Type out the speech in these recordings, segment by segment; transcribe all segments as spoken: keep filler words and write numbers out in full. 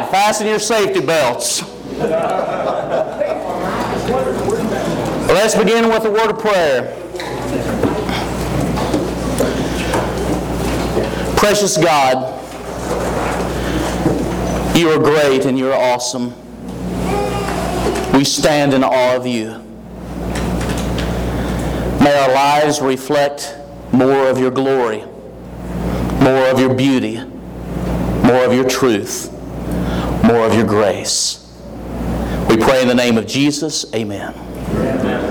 right, fasten your safety belts. Let's begin with a word of prayer. Precious God, you are great and you are awesome. We stand in awe of you. May our lives reflect more of your glory, more of your beauty, more of your truth, more of your grace. We pray in the name of Jesus. Amen. Amen.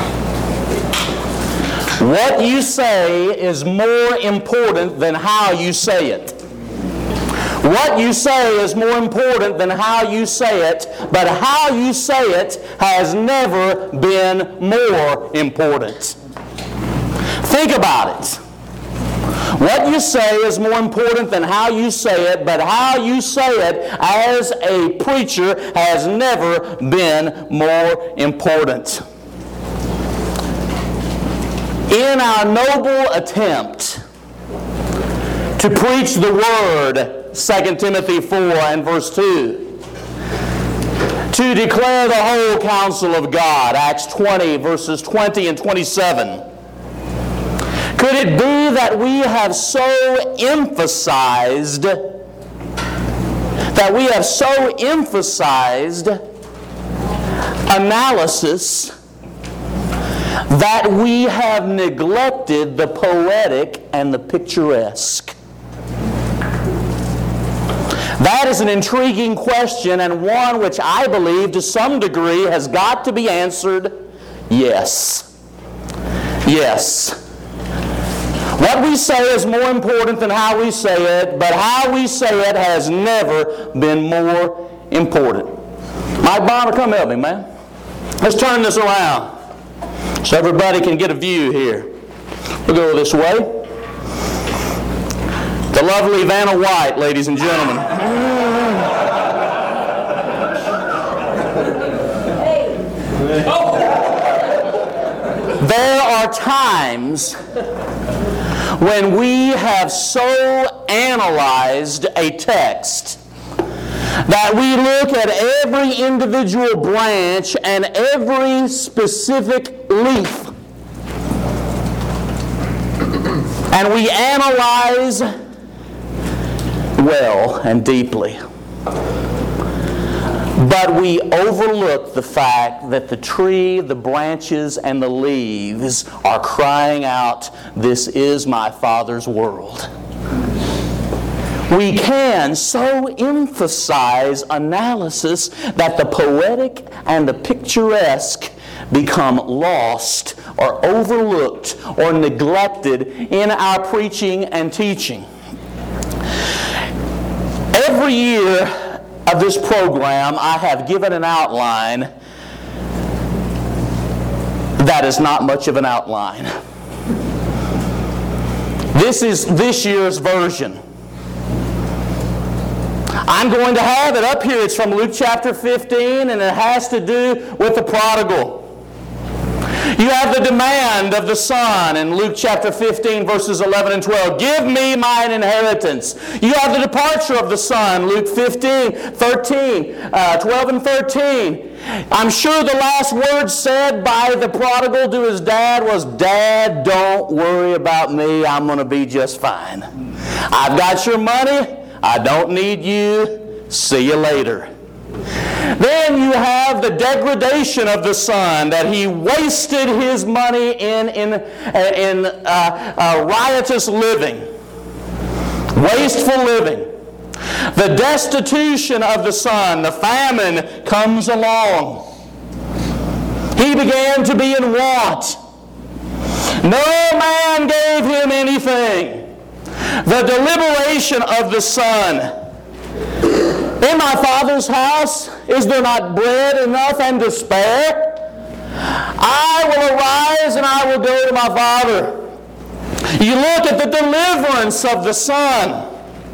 What you say is more important than how you say it. What you say is more important than how you say it, but how you say it has never been more important. Think about it. What you say is more important than how you say it, but how you say it as a preacher has never been more important. In our noble attempt to preach the Word, Second Timothy four and verse two, to declare the whole counsel of God, Acts twenty verses twenty and twenty-seven, could it be that we have so emphasized, that we have so emphasized analysis that we have neglected the poetic and the picturesque? That is an intriguing question, and one which I believe to some degree has got to be answered yes. Yes. What we say is more important than how we say it, but how we say it has never been more important. Mike Bonner, come help me, man. Let's turn this around so everybody can get a view here. We'll go this way. The lovely Vanna White, ladies and gentlemen. There are times when we have so analyzed a text that we look at every individual branch and every specific leaf, and we analyze well and deeply. But we overlook the fact that the tree, the branches, and the leaves are crying out, "This is my Father's world." We can so emphasize analysis that the poetic and the picturesque become lost or overlooked or neglected in our preaching and teaching. Every year of this program, I have given an outline that is not much of an outline. This is this year's version. I'm going to have it up here. It's from Luke chapter fifteen, and it has to do with the prodigal. You have the demand of the son in Luke chapter fifteen, verses eleven and twelve. Give me mine inheritance. You have the departure of the son, Luke fifteen, thirteen, uh, twelve and thirteen. I'm sure the last word said by the prodigal to his dad was, "Dad, don't worry about me. I'm going to be just fine. I've got your money. I don't need you. See you later." Then you have the degradation of the son, that he wasted his money in, in, in uh, uh, riotous living, wasteful living. The destitution of the son, the famine comes along. He began to be in want. No man gave him anything. The deliberation of the son. In my Father's house, is there not bread enough and to spare? I will arise and I will go to my Father. You look at the deliverance of the Son.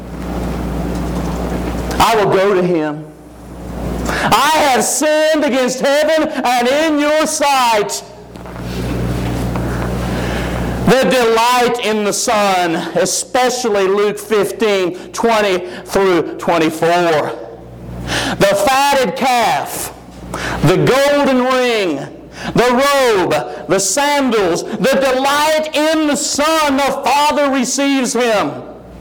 I will go to Him. I have sinned against heaven and in your sight. The delight in the Son, especially Luke fifteen, twenty through twenty-four. the fatted calf, the golden ring, the robe, the sandals, the delight in the Son, the Father receives him.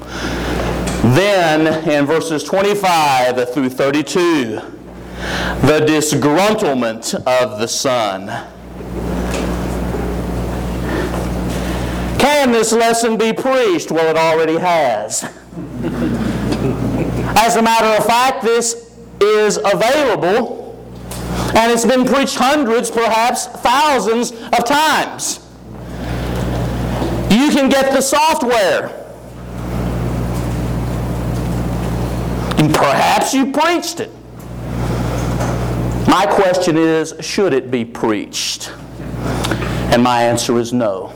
Then, in verses twenty-five through thirty-two, the disgruntlement of the Son. Can this lesson be preached? Well, it already has. As a matter of fact, this is available, and it's been preached hundreds, perhaps thousands of times. You can get the software. And perhaps you preached it. My question is, should it be preached? And my answer is no.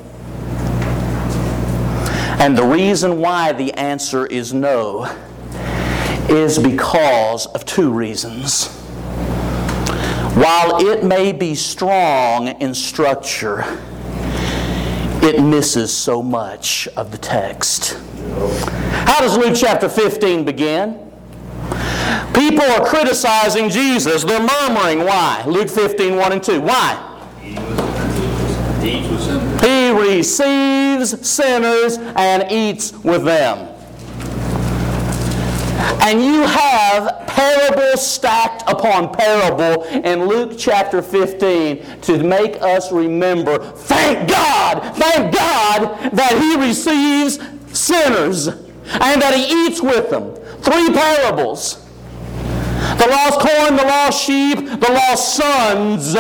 And the reason why the answer is no is because of two reasons. While it may be strong in structure, it misses so much of the text. How does Luke chapter fifteen begin? People are criticizing Jesus. They're murmuring. Why? Luke fifteen, one and two. Why? He receives sinners and eats with them. And you have parable stacked upon parable in Luke chapter fifteen to make us remember, thank God, thank God that He receives sinners and that He eats with them. Three parables. The lost coin, the lost sheep, the lost sons.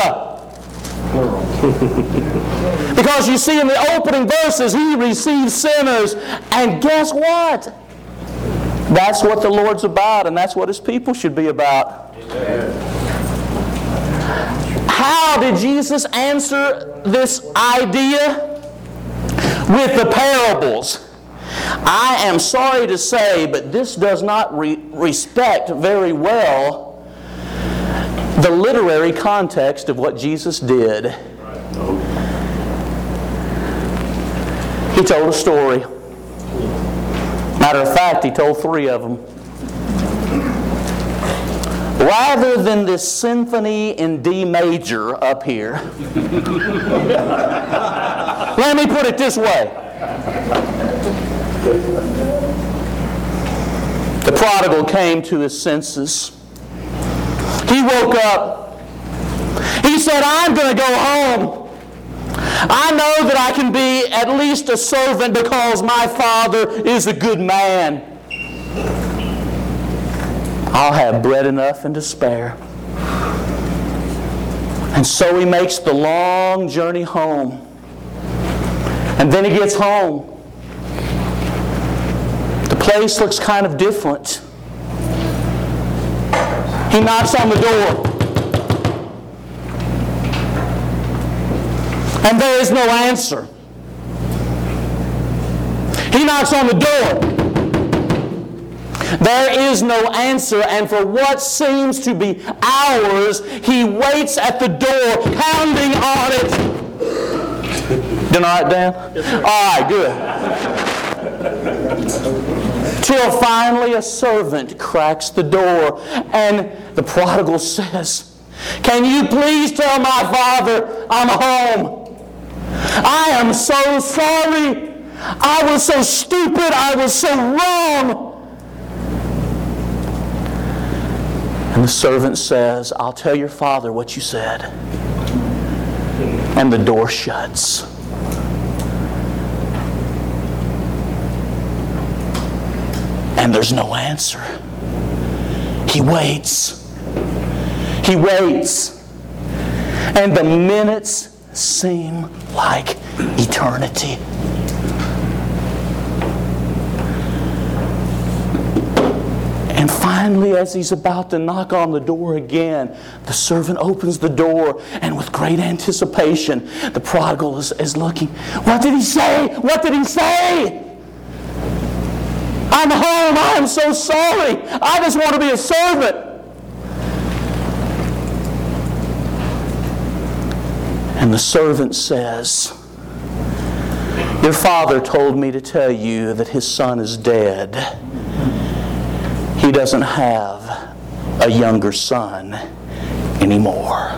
Because you see in the opening verses, He receives sinners. And guess what? That's what the Lord's about, and that's what His people should be about. How did Jesus answer this idea? With the parables. I am sorry to say, but this does not re- respect very well the literary context of what Jesus did. He told a story. Matter of fact, He told three of them. Rather than this symphony in D major up here, let me put it this way. The prodigal came to his senses. He woke up. He said, I'm going to go home. I know that I can be at least a servant because my father is a good man. I'll have bread enough and to spare. And so he makes the long journey home. And then he gets home. The place looks kind of different. He knocks on the door. And there is no answer. He knocks on the door. There is no answer, and for what seems to be hours, he waits at the door, pounding on it. Doing all right, Dan? Yes, sir. All right, good. Till finally a servant cracks the door, and the prodigal says, can you please tell my father I'm home? I am so sorry. I was so stupid. I was so wrong. And the servant says, I'll tell your father what you said. And the door shuts. And there's no answer. He waits. He waits. And the minutes seem like eternity. And finally, as he's about to knock on the door again, the servant opens the door, and with great anticipation, the prodigal is, is looking. What did he say? What did he say? I'm home. I am so sorry. I just want to be a servant. And the servant says, your father told me to tell you that his son is dead. He doesn't have a younger son anymore.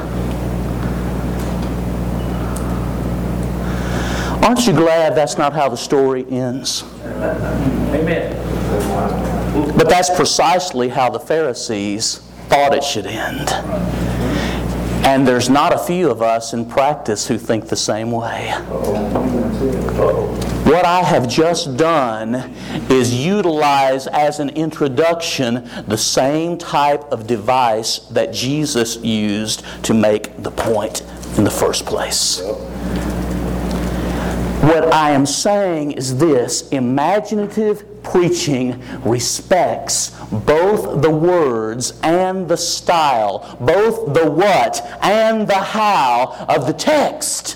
Aren't you glad that's not how the story ends? Amen. But that's precisely how the Pharisees thought it should end. And there's not a few of us in practice who think the same way. What I have just done is utilize as an introduction the same type of device that Jesus used to make the point in the first place. What I am saying is this: imaginative preaching respects both the words and the style, both the what and the how of the text.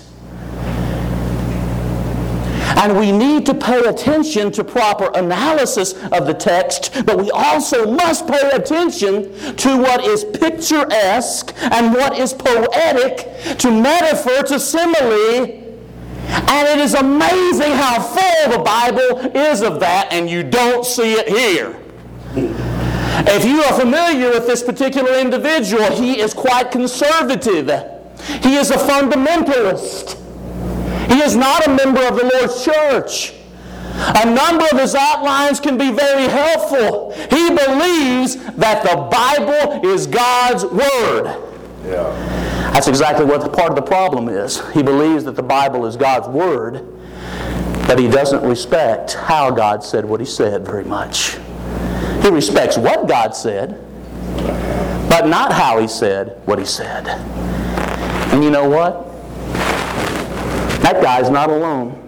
And we need to pay attention to proper analysis of the text, but we also must pay attention to what is picturesque and what is poetic, to metaphor, to simile. And it is amazing how full the Bible is of that, and you don't see it here. If you are familiar with this particular individual, he is quite conservative. He is a fundamentalist. He is not a member of the Lord's church. A number of his outlines can be very helpful. He believes that the Bible is God's Word. Yeah. That's exactly what the part of the problem is. He believes that the Bible is God's Word, but he doesn't respect how God said what He said very much. He respects what God said, but not how He said what He said. And you know what? That guy's not alone.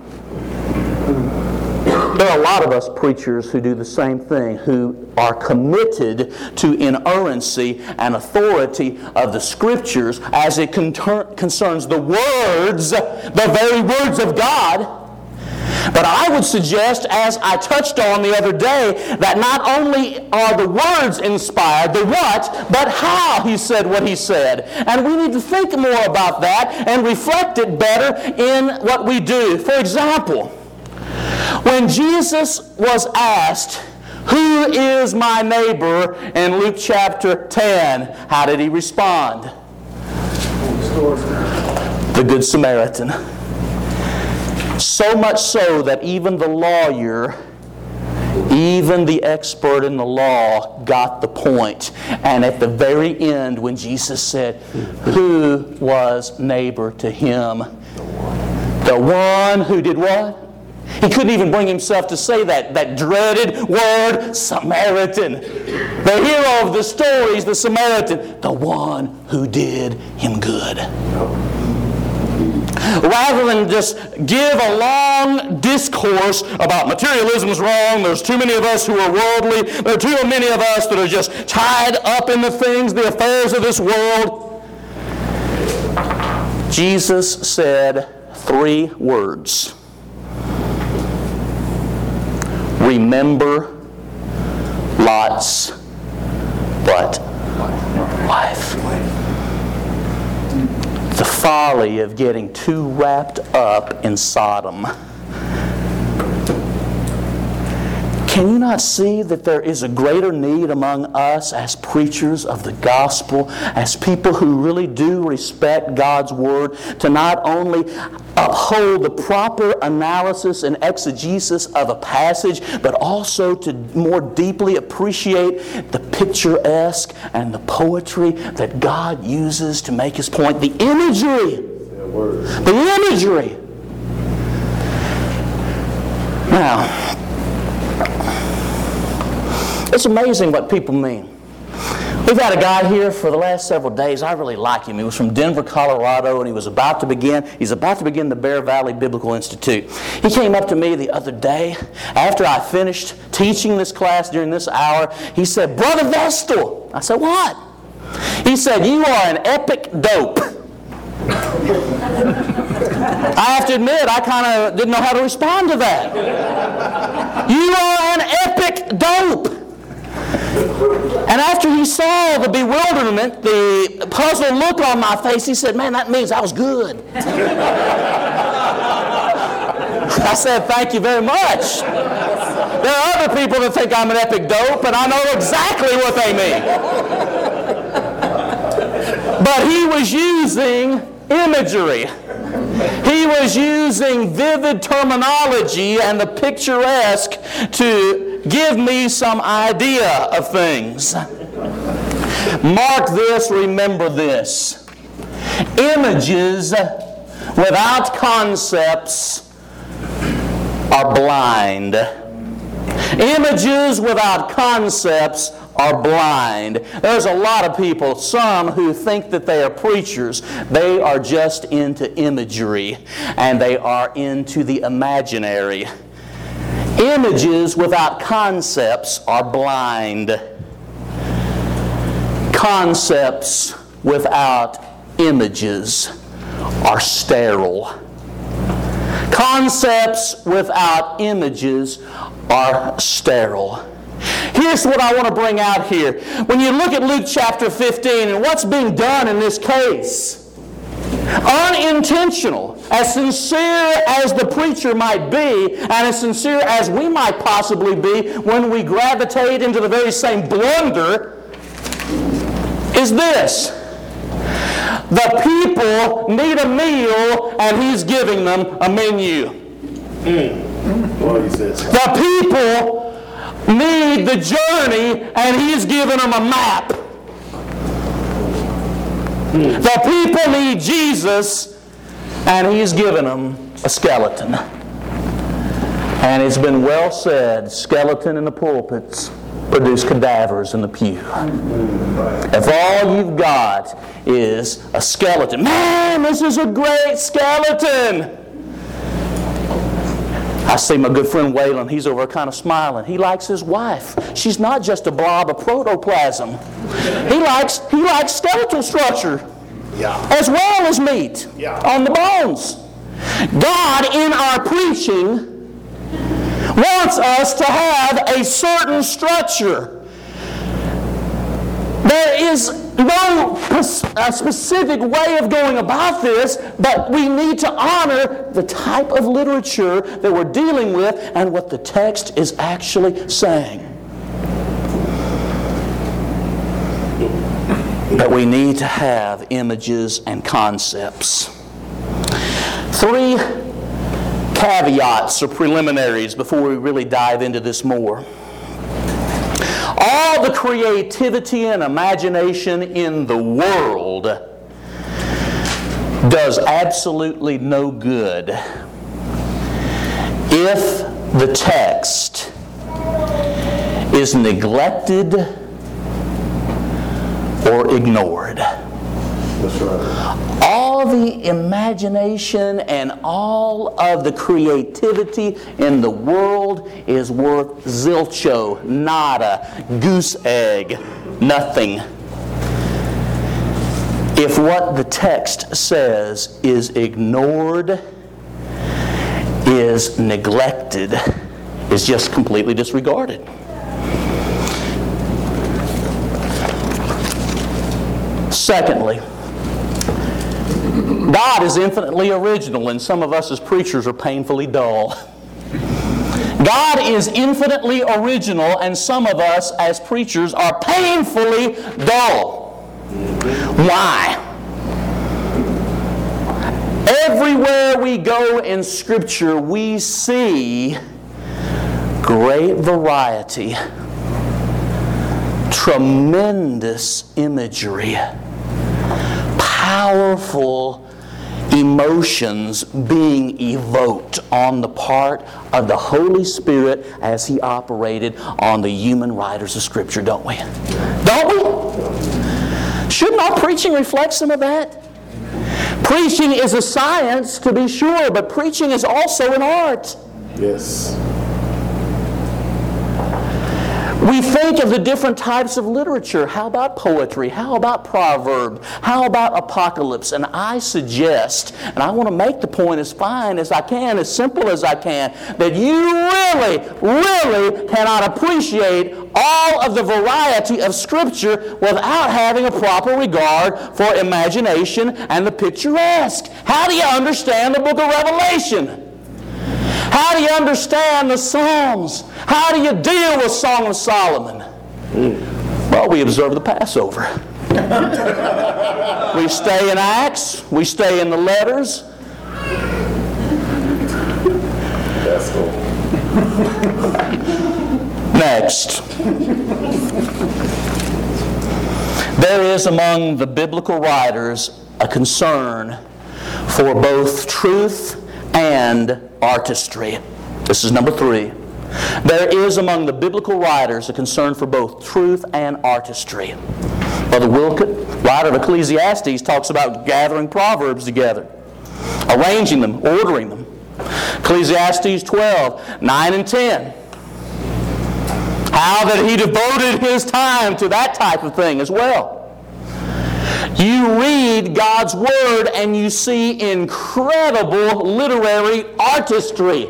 There are a lot of us preachers who do the same thing, who are committed to inerrancy and authority of the Scriptures as it con- concerns the words, the very words of God. But I would suggest, as I touched on the other day, that not only are the words inspired, the what, but how He said what He said. And we need to think more about that and reflect it better in what we do. For example, when Jesus was asked, "Who is my neighbor?" in Luke chapter ten, how did He respond? The Good Samaritan. So much so that even the lawyer, even the expert in the law, got the point. And at the very end, when Jesus said, "Who was neighbor to him?" The one who did what? He couldn't even bring himself to say that, that dreaded word, Samaritan. The hero of the story is the Samaritan, the one who did him good. Rather than just give a long discourse about materialism is wrong, there's too many of us who are worldly, there are too many of us that are just tied up in the things, the affairs of this world, Jesus said three words. Remember Lot's what? Life. The folly of getting too wrapped up in Sodom. Can you not see that there is a greater need among us as preachers of the gospel, as people who really do respect God's Word, to not only uphold the proper analysis and exegesis of a passage, but also to more deeply appreciate the picturesque and the poetry that God uses to make His point. The imagery. The imagery. Now, it's amazing what people mean. We've had a guy here for the last several days. I really like him. He was from Denver, Colorado, and he was about to begin, he's about to begin the Bear Valley Biblical Institute. He came up to me the other day after I finished teaching this class during this hour. He said, "Brother Vestal." I said, "What?" He said, "You are an epic dope." I have to admit, I kind of didn't know how to respond to that. You are an epic dope. And after he saw the bewilderment, the puzzled look on my face, he said, "Man, that means I was good." I said, "Thank you very much." There are other people that think I'm an epic dope, and I know exactly what they mean. But he was using imagery. He was using vivid terminology and the picturesque to give me some idea of things. Mark this, remember this. Images without concepts are blind. Images without concepts are blind. There's a lot of people, some who think that they are preachers. They are just into imagery, and they are into the imaginary. Images without concepts are blind. Concepts without images are sterile. Concepts without images are sterile. Here's what I want to bring out here. When you look at Luke chapter fifteen and what's being done in this case, unintentional, as sincere as the preacher might be, and as sincere as we might possibly be when we gravitate into the very same blunder, is this. The people need a meal, and he's giving them a menu. Mm. Well, he says. The people need the journey, and he's giving them a map. Mm. The people need Jesus, and he's giving them a skeleton. And it's been well said, skeleton in the pulpits produce cadavers in the pew. If all you've got is a skeleton, man, this is a great skeleton. I see my good friend Waylon, he's over kind of smiling. He likes his wife. She's not just a blob of protoplasm. He likes, he likes skeletal structure, yeah, as well as meat, yeah, on the bones. God, in our preaching, wants us to have a certain structure. There is no a specific way of going about this, but we need to honor the type of literature that we're dealing with and what the text is actually saying. But we need to have images and concepts. Three caveats or preliminaries before we really dive into this more. All the creativity and imagination in the world does absolutely no good if the text is neglected or ignored. That's right. All the imagination and all of the creativity in the world is worth zilcho, nada, goose egg, nothing. If what the text says is ignored, is neglected, is just completely disregarded. Secondly, God is infinitely original, and some of us as preachers are painfully dull. God is infinitely original, and some of us as preachers are painfully dull. Why? Everywhere we go in Scripture, we see great variety, tremendous imagery, powerful emotions being evoked on the part of the Holy Spirit as He operated on the human writers of Scripture, don't we? Don't we? Shouldn't our preaching reflect some of that? Preaching is a science, to be sure, but preaching is also an art. Yes. We think of the different types of literature. How about poetry? How about proverb? How about apocalypse? And I suggest, and I want to make the point as fine as I can, as simple as I can, that you really, really cannot appreciate all of the variety of Scripture without having a proper regard for imagination and the picturesque. How do you understand the book of Revelation? How do you understand the Psalms? How do you deal with Song of Solomon? Mm. Well, we observe the Passover. We stay in Acts. We stay in the letters. That's cool. Next. There is among the biblical writers a concern for both truth and artistry. This is number three. There is among the biblical writers a concern for both truth and artistry. Brother Wilkett, writer of Ecclesiastes, talks about gathering proverbs together, arranging them, ordering them. Ecclesiastes twelve, nine and ten. How that he devoted his time to that type of thing as well. You read God's Word and you see incredible literary artistry.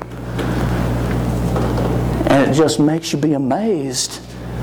And it just makes you be amazed.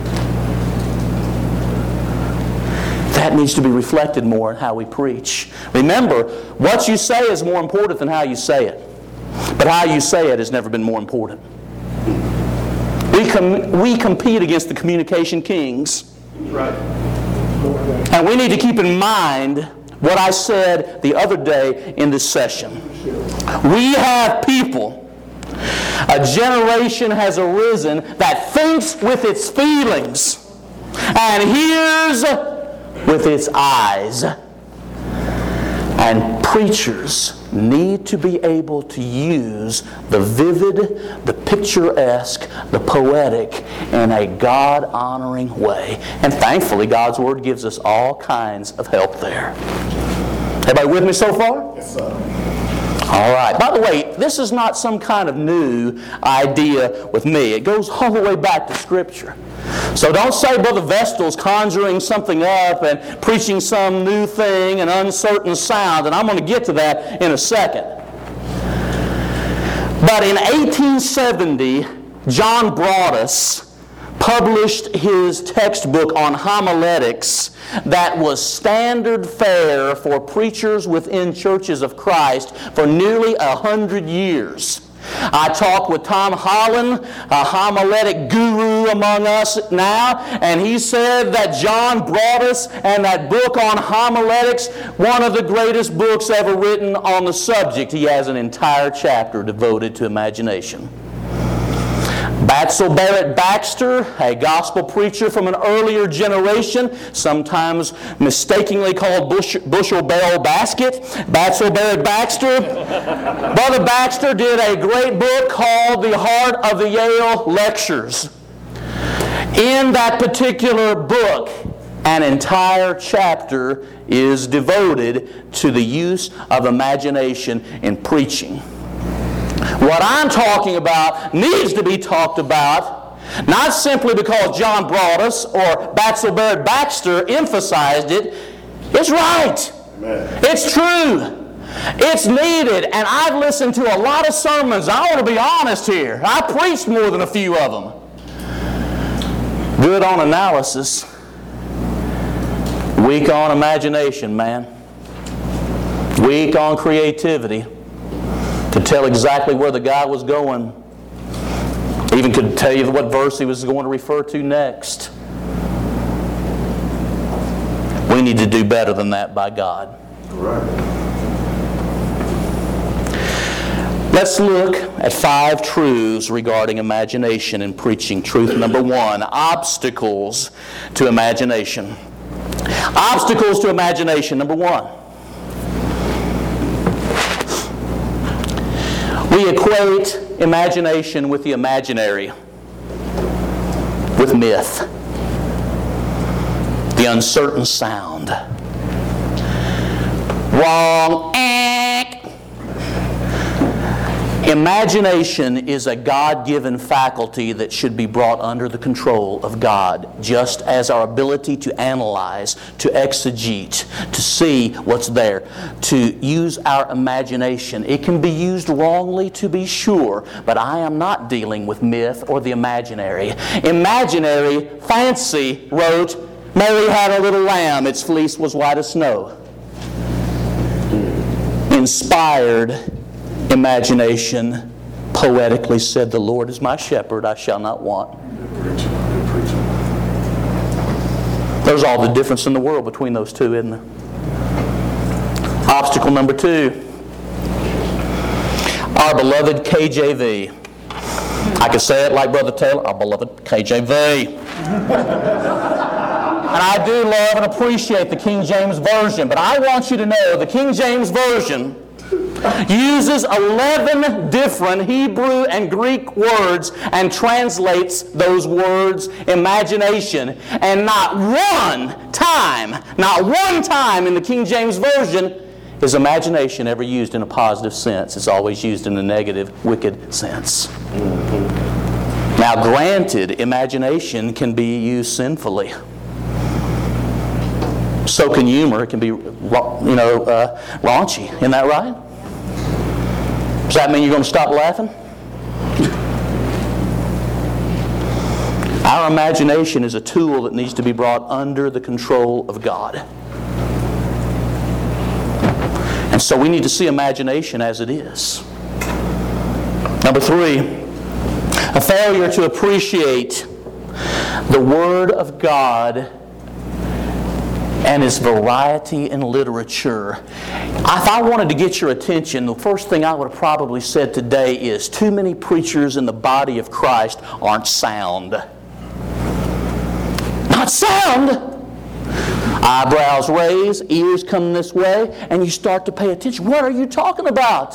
That needs to be reflected more in how we preach. Remember, what you say is more important than how you say it. But how you say it has never been more important. We, com- we compete against the communication kings. Right. And we need to keep in mind what I said the other day in this session. We have people, a generation has arisen that thinks with its feelings and hears with its eyes. And preachers need to be able to use the vivid, the picturesque, the poetic in a God-honoring way. And thankfully, God's Word gives us all kinds of help there. Everybody with me so far? Yes, sir. All right. By the way, this is not some kind of new idea with me. It goes all the way back to Scripture. So don't say Brother Vestal's conjuring something up and preaching some new thing, an uncertain sound, and I'm going to get to that in a second. But in eighteen seventy, John Broadus published his textbook on homiletics that was standard fare for preachers within churches of Christ for nearly a hundred years. I talked with Tom Holland, a homiletic guru among us now, and he said that John Broadus and that book on homiletics, one of the greatest books ever written on the subject. He has an entire chapter devoted to imagination. Batzel Barrett Baxter, a gospel preacher from an earlier generation, sometimes mistakenly called bush, bushel barrel basket. Batzel Barrett Baxter. Brother Baxter did a great book called The Heart of the Yale Lectures. In that particular book, an entire chapter is devoted to the use of imagination in preaching. What I'm talking about needs to be talked about, not simply because John Broadus or Batzel Barrett Baxter emphasized it. It's right. Amen. It's true. It's needed. And I've listened to a lot of sermons. I want to be honest here. I preached more than a few of them. Good on analysis. Weak on imagination, man. Weak on creativity. To tell exactly where the guy was going. Even could tell you what verse he was going to refer to next. We need to do better than that by God. Right. Let's look at five truths regarding imagination in preaching. Truth number one, obstacles to imagination. Obstacles to imagination, number one. We equate imagination with the imaginary, with myth, the uncertain sound. Wrong. Imagination is a God-given faculty that should be brought under the control of God, just as our ability to analyze, to exegete, to see what's there, to use our imagination. It can be used wrongly, to be sure, but I am not dealing with myth or the imaginary. Imaginary, Fancy wrote, Mary had a little lamb, its fleece was white as snow. Inspired imagination, poetically said, "The Lord is my shepherd, I shall not want." There's all the difference in the world between those two, isn't there? Obstacle number two. Our beloved K J V. I can say it like Brother Taylor, our beloved K J V. And I do love and appreciate the King James Version, but I want you to know the King James Version uses eleven different Hebrew and Greek words and translates those words imagination. And not one time, not one time in the King James Version is imagination ever used in a positive sense. It's always used in a negative, wicked sense. Now, granted, imagination can be used sinfully. So can humor. It can be, you know, uh, raunchy. Isn't that right? Does that mean you're going to stop laughing? Our imagination is a tool that needs to be brought under the control of God. And so we need to see imagination as it is. Number three, a failure to appreciate the Word of God and its variety in literature. If I wanted to get your attention, the first thing I would have probably said today is too many preachers in the body of Christ aren't sound. Not sound! Eyebrows raise, ears come this way, and you start to pay attention. What are you talking about?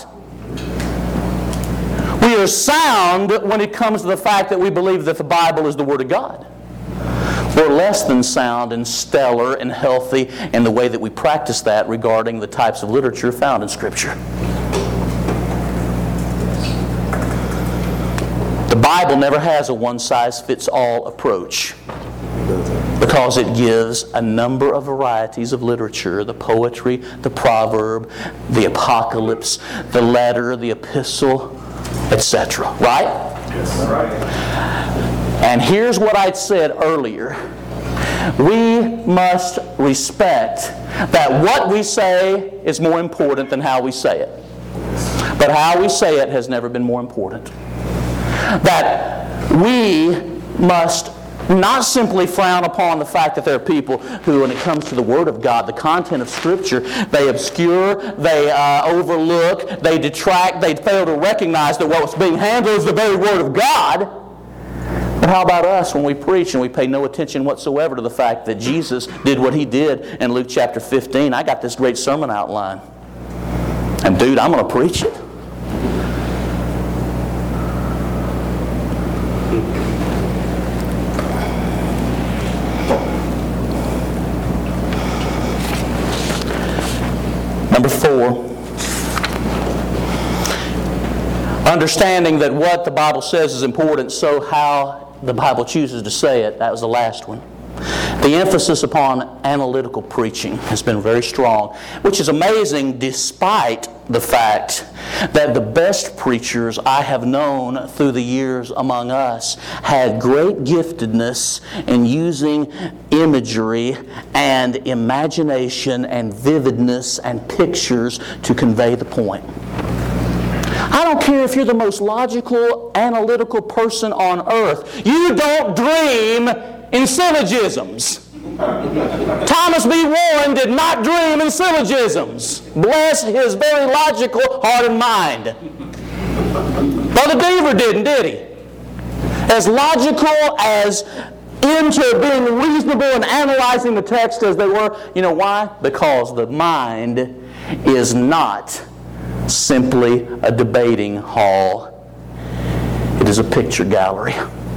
We are sound when it comes to the fact that we believe that the Bible is the Word of God. We're less than sound and stellar and healthy in the way that we practice that regarding the types of literature found in Scripture. The Bible never has a one-size-fits-all approach because it gives a number of varieties of literature: the poetry, the proverb, the apocalypse, the letter, the epistle, et cetera. Right? Yes. Right. And here's what I'd said earlier. We must respect that what we say is more important than how we say it. But how we say it has never been more important. That we must not simply frown upon the fact that there are people who, when it comes to the Word of God, the content of Scripture, they obscure, they uh, overlook, they detract, they fail to recognize that what's being handled is the very Word of God. But how about us when we preach and we pay no attention whatsoever to the fact that Jesus did what He did in Luke chapter fifteen? I got this great sermon outline. And dude, I'm going to preach it. Number four, understanding that what the Bible says is important, so how the Bible chooses to say it. That was the last one. The emphasis upon analytical preaching has been very strong, which is amazing despite the fact that the best preachers I have known through the years among us had great giftedness in using imagery and imagination and vividness and pictures to convey the point. I don't care if you're the most logical, analytical person on earth. You don't dream in syllogisms. Thomas B. Warren did not dream in syllogisms. Bless his very logical heart and mind. Brother Deaver didn't, did he? As logical, as into being reasonable and analyzing the text as they were. You know why? Because the mind is not simply a debating hall. It is a picture gallery.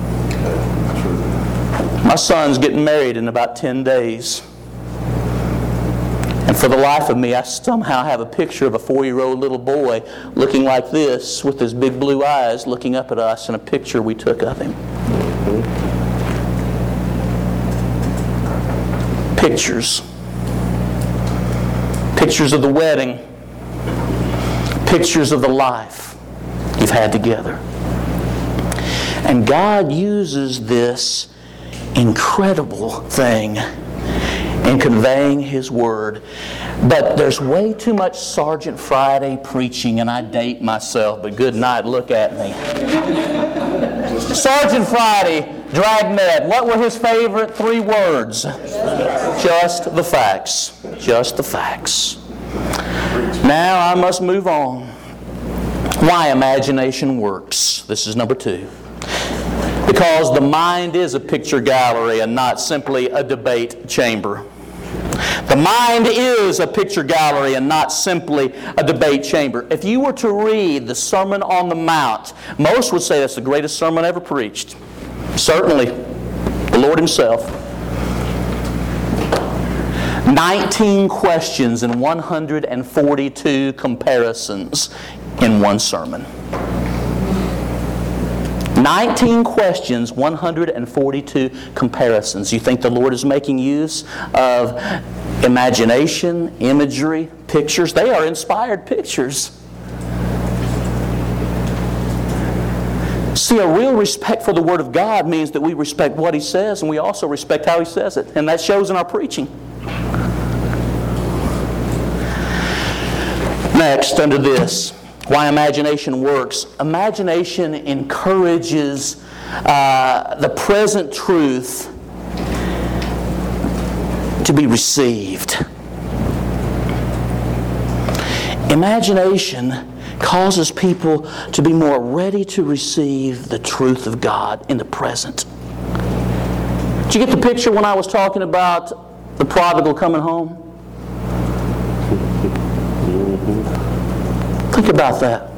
My son's getting married in about ten days. And for the life of me, I somehow have a picture of a four-year-old little boy looking like this with his big blue eyes looking up at us in a picture we took of him. Pictures. Pictures of the wedding. Pictures of the life you've had together. And God uses this incredible thing in conveying His Word. But there's way too much Sergeant Friday preaching, and I date myself, but good night, look at me. Sergeant Friday, Dragnet, what were his favorite three words? Just the facts. Just the facts. Now I must move on. Why imagination works. This is number two. Because the mind is a picture gallery and not simply a debate chamber. The mind is a picture gallery and not simply a debate chamber. If you were to read the Sermon on the Mount, most would say that's the greatest sermon ever preached. Certainly, the Lord Himself. nineteen questions and one hundred forty-two comparisons in one sermon. nineteen questions, one hundred forty-two comparisons. You think the Lord is making use of imagination, imagery, pictures? They are inspired pictures. See, a real respect for the Word of God means that we respect what He says, and we also respect how He says it. And that shows in our preaching. Next, under this, why imagination works. Imagination encourages uh, the present truth to be received. Imagination causes people to be more ready to receive the truth of God in the present. Did you get the picture when I was talking about the prodigal coming home? Think about that.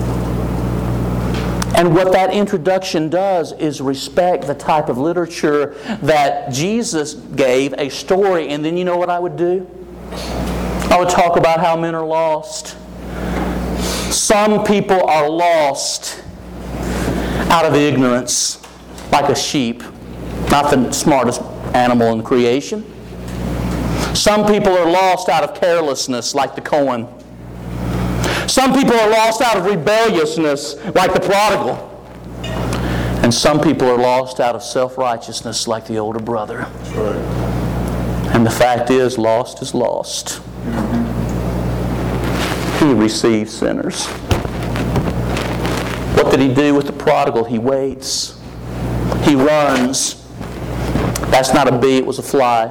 And what that introduction does is respect the type of literature that Jesus gave, a story, and then you know what I would do? I would talk about how men are lost. Some people are lost out of ignorance, like a sheep, not the smartest animal in creation. Some people are lost out of carelessness, like the Cohen. Some people are lost out of rebelliousness, like the prodigal. And some people are lost out of self-righteousness, like the older brother. That's right. And the fact is, lost is lost. He receives sinners. What did He do with the prodigal? He waits. He runs. That's not a bee, it was a fly.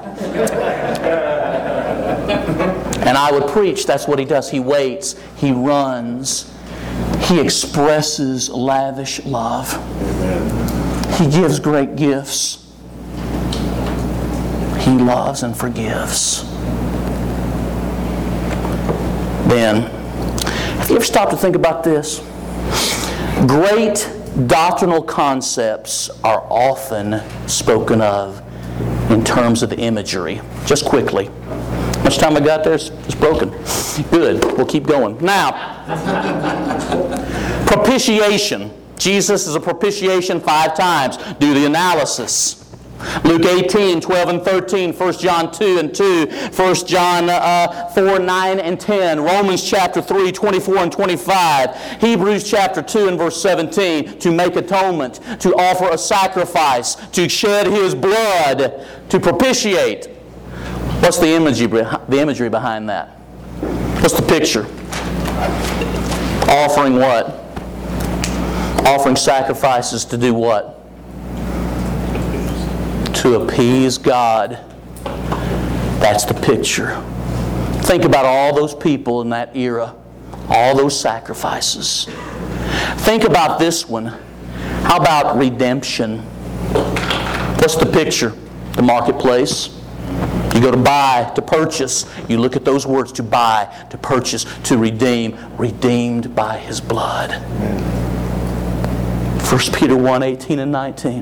And I would preach, that's what He does. He waits. He runs. He expresses lavish love. He gives great gifts. He loves and forgives. Then, have you ever stopped to think about this? Great doctrinal concepts are often spoken of in terms of imagery. Just quickly. How much time I got there? It's, it's broken. Good. We'll keep going. Now, propitiation. Jesus is a propitiation five times. Do the analysis. Luke eighteen, twelve and thirteen, First John two and two, First John uh, four, nine and ten, Romans chapter three, twenty-four and twenty-five, Hebrews chapter two and verse seventeen, to make atonement, to offer a sacrifice, to shed His blood, to propitiate. What's the imagery, the imagery behind that? What's the picture? Offering what? Offering sacrifices to do what? To appease God. That's the picture. Think about all those people in that era. All those sacrifices. Think about this one. How about redemption? What's the picture? The marketplace. You go to buy, to purchase. You look at those words, to buy, to purchase, to redeem. Redeemed by His blood. First Peter one, eighteen and nineteen.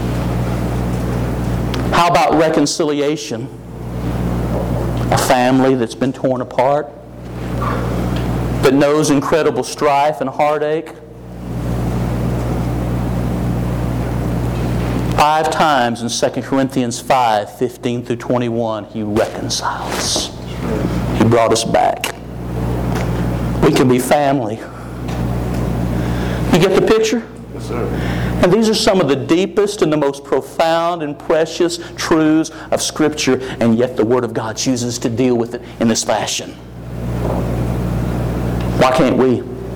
How about reconciliation? A family that's been torn apart, that knows incredible strife and heartache. Five times in Second Corinthians five, fifteen through twenty-one, He reconciles. He brought us back. We can be family. You get the picture? Yes, sir. And these are some of the deepest and the most profound and precious truths of Scripture, and yet the Word of God chooses to deal with it in this fashion. Why can't we?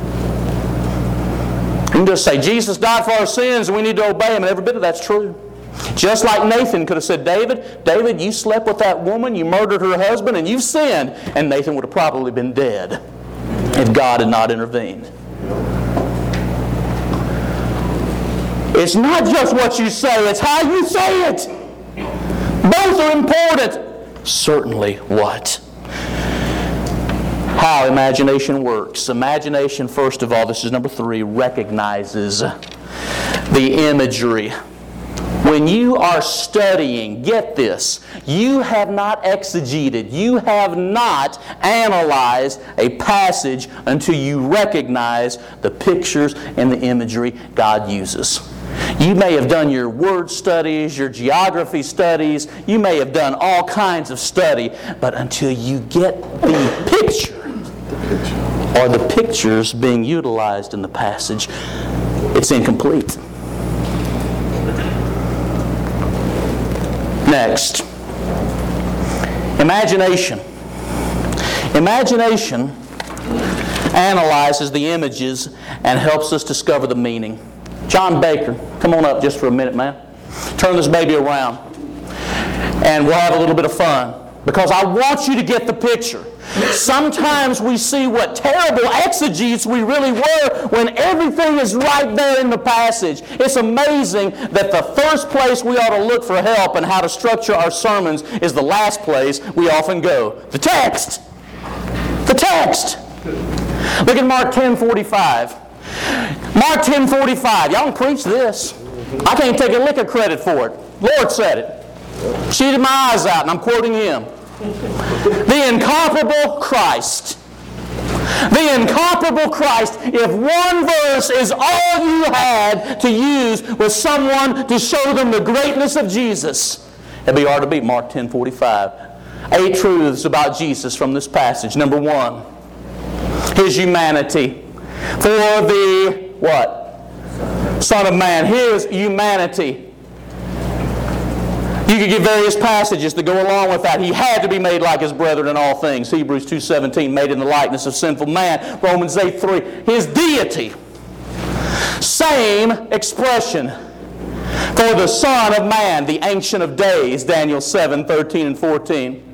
You can just say, Jesus died for our sins and we need to obey Him, and every bit of that's true. Just like Nathan could have said, David, David, you slept with that woman, you murdered her husband, and you've sinned. And Nathan would have probably been dead if God had not intervened. It's not just what you say, it's how you say it. Both are important. Certainly what? How imagination works. Imagination, first of all, this is number three, recognizes the imagery. When you are studying, get this, you have not exegeted, you have not analyzed a passage until you recognize the pictures and the imagery God uses. You may have done your word studies, your geography studies, you may have done all kinds of study, but until you get the picture, or the pictures being utilized in the passage, it's incomplete. Next, imagination. Imagination analyzes the images and helps us discover the meaning. John Baker, come on up just for a minute, man. Turn this baby around. And we'll have a little bit of fun. Because I want you to get the picture. Sometimes we see what terrible exegetes we really were when everything is right there in the passage. It's amazing that the first place we ought to look for help and how to structure our sermons is the last place we often go. The text. The text. Look at Mark ten forty-five. Mark ten forty-five. Y'all can preach this. I can't take a lick of credit for it. Lord said it. Cheated my eyes out, and I'm quoting Him. The incomparable Christ. The incomparable Christ. If one verse is all you had to use with someone to show them the greatness of Jesus, it'd be hard to beat Mark ten forty-five. Eight truths about Jesus from this passage. Number one, His humanity. For the, what? Son of Man. His humanity. You could get various passages to go along with that. He had to be made like His brethren in all things. Hebrews two seventeen, made in the likeness of sinful man. Romans eight three, His deity. Same expression. For the Son of Man, the Ancient of Days, Daniel seven thirteen and fourteen.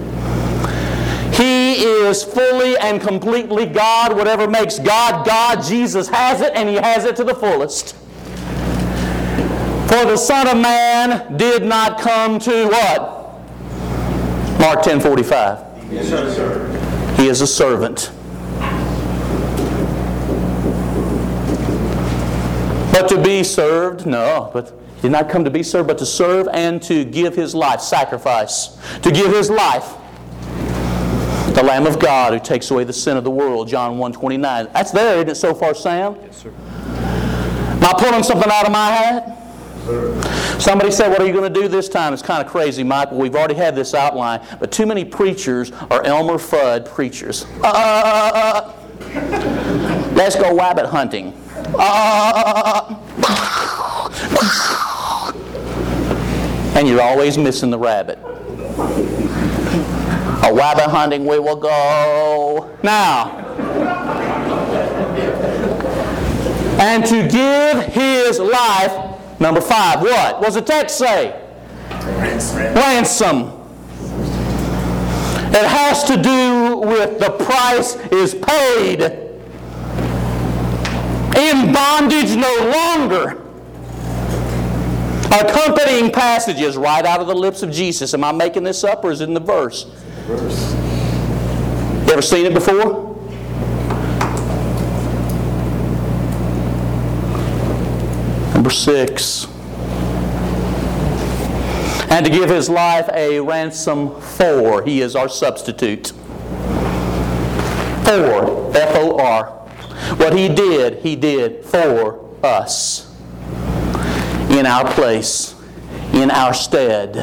He is fully and completely God. Whatever makes God God, Jesus has it, and He has it to the fullest. For the Son of Man did not come to what? Mark ten forty-five. Yes, sir. He is a servant. But to be served? No. But He did not come to be served, but to serve and to give His life. Sacrifice. To give His life. The Lamb of God who takes away the sin of the world. John one twenty-nine. That's there, isn't it so far, Sam? Yes, sir. Am I pulling something out of my hat? Somebody said, what are you going to do this time? It's kind of crazy, Michael. We've already had this outline, but too many preachers are Elmer Fudd preachers. Uh, let's go rabbit hunting. Uh, and you're always missing the rabbit. A rabbit hunting we will go. Now, and to give His life. Number five, what? What does the text say? Ransom. Ransom. It has to do with the price is paid. In bondage no longer. Accompanying passages right out of the lips of Jesus. Am I making this up or is it in the verse? Verse. You ever seen it before? Number six. And to give His life a ransom for. He is our substitute. For. F O R. What He did, He did for us. In our place. In our stead.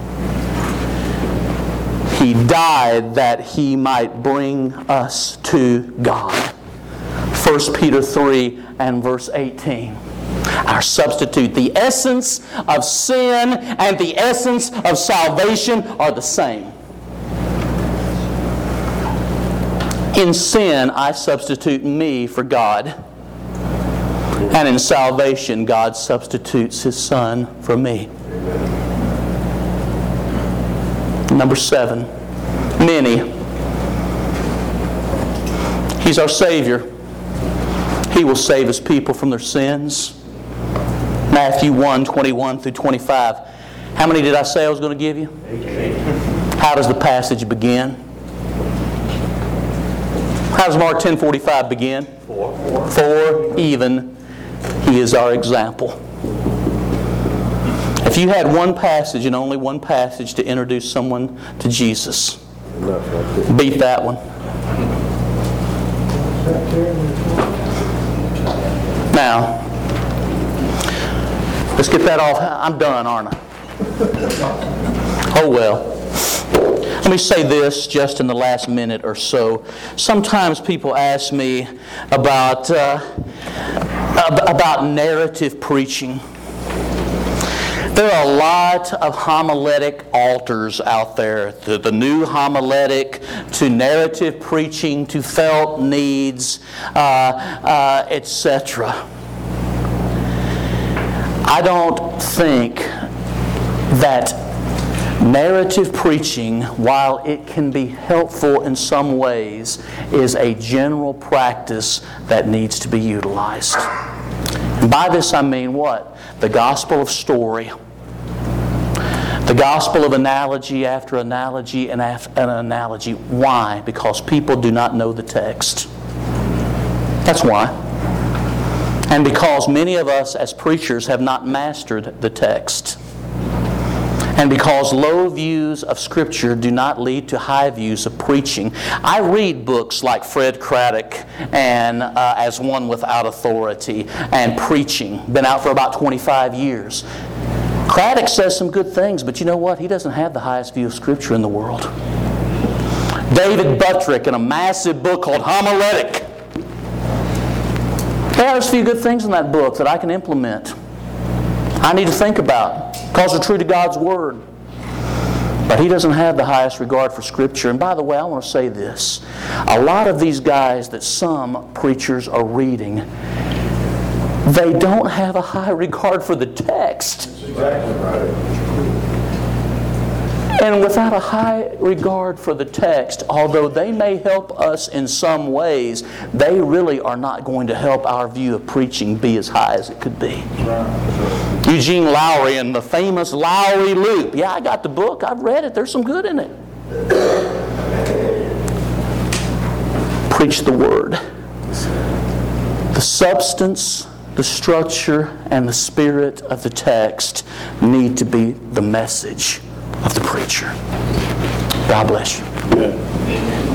He died that He might bring us to God. First Peter three and verse eighteen. our substitute. The essence of sin and the essence of salvation are the same. In sin, I substitute me for God. And in salvation, God substitutes His Son for me. Number seven, many. He's our Savior. He will save His people from their sins. Matthew one, twenty-one through twenty-five. How many did I say I was going to give you? How does the passage begin? How does Mark ten forty-five begin? Four. For even He is our example. If you had one passage and only one passage to introduce someone to Jesus, beat that one. Now, let's get that off. I'm done, aren't I? Oh well. Let me say this just in the last minute or so. Sometimes people ask me about uh, about narrative preaching. There are a lot of homiletic altars out there. The, the new homiletic to narrative preaching to felt needs, uh, uh, et cetera. I don't think that narrative preaching, while it can be helpful in some ways, is a general practice that needs to be utilized. And by this I mean what? The gospel of story. The gospel of analogy after analogy and after an analogy. Why? Because people do not know the text. That's why. And because many of us as preachers have not mastered the text. And because low views of Scripture do not lead to high views of preaching. I read books like Fred Craddock and uh, As One Without Authority and Preaching. Been out for about twenty-five years. Craddock says some good things, but you know what? He doesn't have the highest view of Scripture in the world. David Buttrick in a massive book called Homiletic. There's a few good things in that book that I can implement. I need to think about because they're true to God's Word. But he doesn't have the highest regard for Scripture. And by the way, I want to say this. A lot of these guys that some preachers are reading, they don't have a high regard for the text. Exactly right. And without a high regard for the text, although they may help us in some ways, they really are not going to help our view of preaching be as high as it could be. Right. Eugene Lowry and the famous Lowry Loop. Yeah, I got the book. I've read it. There's some good in it. Preach the Word. The substance, the structure, and the spirit of the text need to be the message of the preacher. God bless you.